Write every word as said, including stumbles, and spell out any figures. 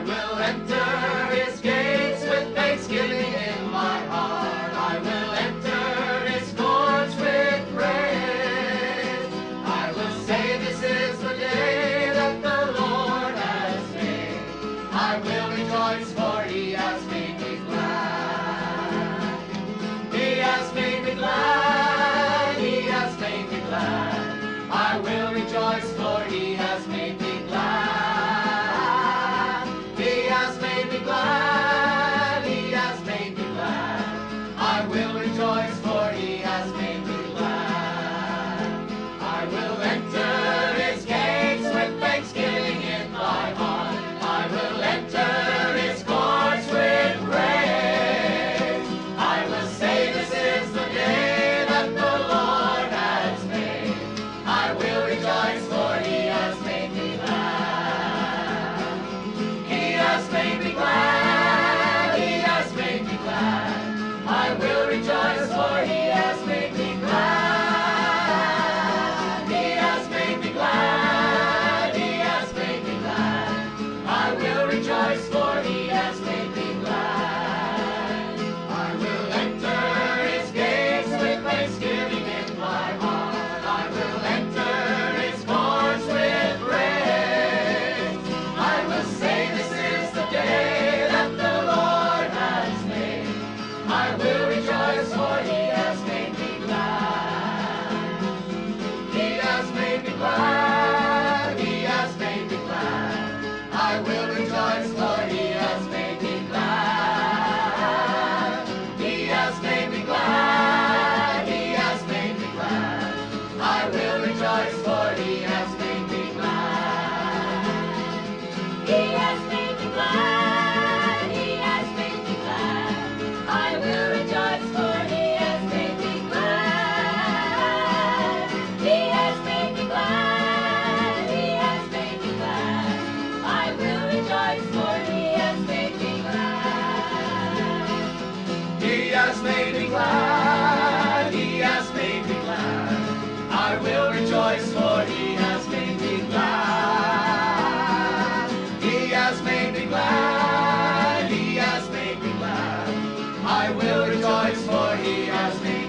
will enter his gates with thanksgiving in my heart. I will enter his courts with praise. I will say this is the day that the Lord has made. I will rejoice, for he has made me glad. He has made me glad. He has made me glad. I will rejoice, for he has made me glad. He has made me glad. He has made me glad. I will rejoice, for he has made me glad. I will enter his gates with thanksgiving in my heart. I will enter his courts with praise. I will say this is the day that the Lord has made. I will rejoice, for he has made me glad. He has made me glad. He has made me glad. I will rejoice, for he has made me glad. He has made me glad. He has made me glad. I will rejoice, for he has made me glad. I will enter his gates with thanksgiving in my heart. I will enter his courts with praise. I will say this is the day that the Lord has made. I will rejoice, for he has made me glad. He has made me glad. He has made me glad. I will rejoice, for he has made me glad. He has made me glad. He has made me glad. I will rejoice, for he has made me glad. He has made me glad. He has made me glad. I will rejoice, for he has made me glad. He has made me glad. He has made me glad. I will rejoice, for he has made me glad. He has made me glad. He has made me glad. I will rejoice, for he has made me glad. He has made me glad. He has made me glad. I will rejoice, for he has made me glad.